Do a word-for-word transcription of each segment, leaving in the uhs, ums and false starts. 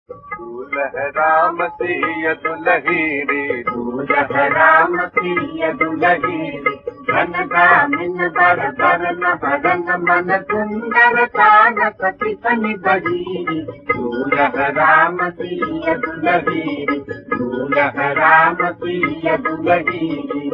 राम सिया दुलहीरी राम सिया दुलहीरी घन दामिन बर बर न हरन मन सुंदर तान सती सनि बहीरी दूल्ह राम सिया दुलहीरी दूल्ह राम सिया दुलहीरी।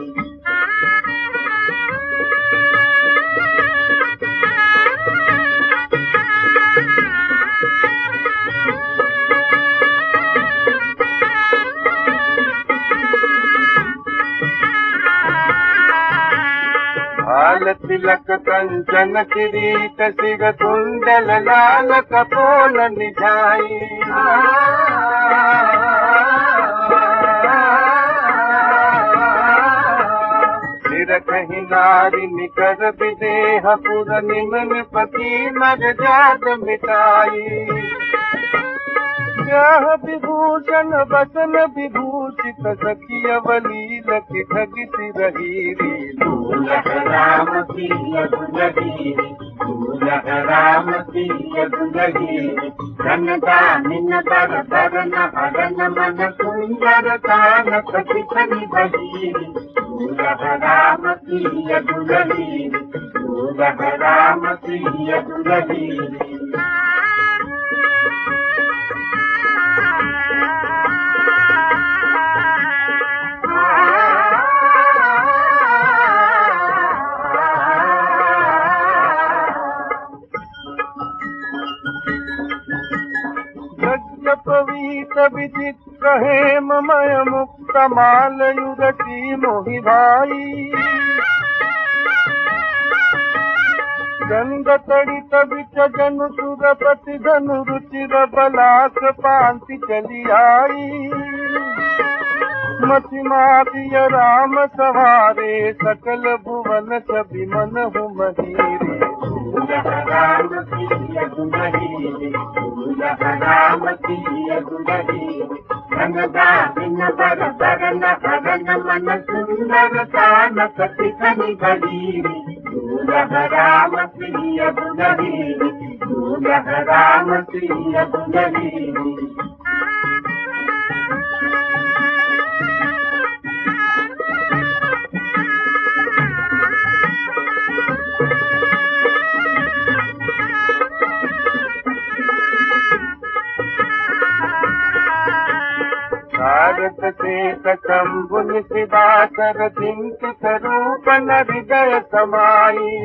लाल तिलक कंचन किरीट सिर कुंडल लाल कपोल निझाई सिर कहीं नारी निकर विदेह पुर निमन पति मर जात मिटाई यह विभूषण बचन विभूषित सखी अवलील की ठगी सिरहीरी दूल्ह राम सिया दुलहीरी दूल्ह राम सिया दुलहीरी घन दामिन बर बर न हरन मन सुंदर तान सती सनि बहीरी दूल्ह राम सिया दुलहीरी दूल्ह राम सिया दुलहीरी। पवीत विचित्र हेममय मुक्त माल युगती मोहि भाई गंग तड़ित बिच जनु सुरपति धनु रुचिर बलास पांति चली आई मति मातिय राम सवारे सकल भुवन सभी मन हूँ महीरे राम सिया दुलहीरी दूल्ह राम सिया दुलहीरी घन दामिन बर बर न हरन मन सुंदर तान सती सनि बहीरी दूल्ह राम सिया दुलहीरी दूल्ह राम सिया दुलहीरी। भारत से शंभु निशिवाकर चिंतित रूप न हृदय समाई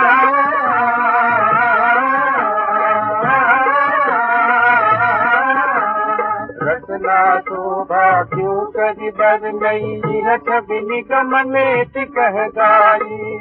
रचना शोभा क्यों करी बर नई छवि निगम नेति कह गाई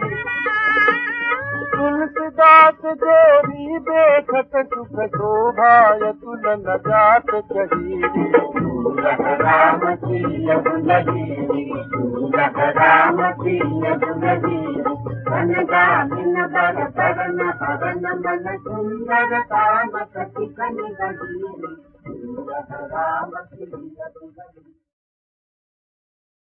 तुलसीदास जोरी देखत सुख शोभा तुलन जात चहीरी दूल्ह राम सिया दुलहीरी दूल्ह राम सिया दुलहीरी घन दामिन बर बर न हरन मन सुंदर तान सती सनि बहीरी दूल्ह राम सिया दुलहीरी।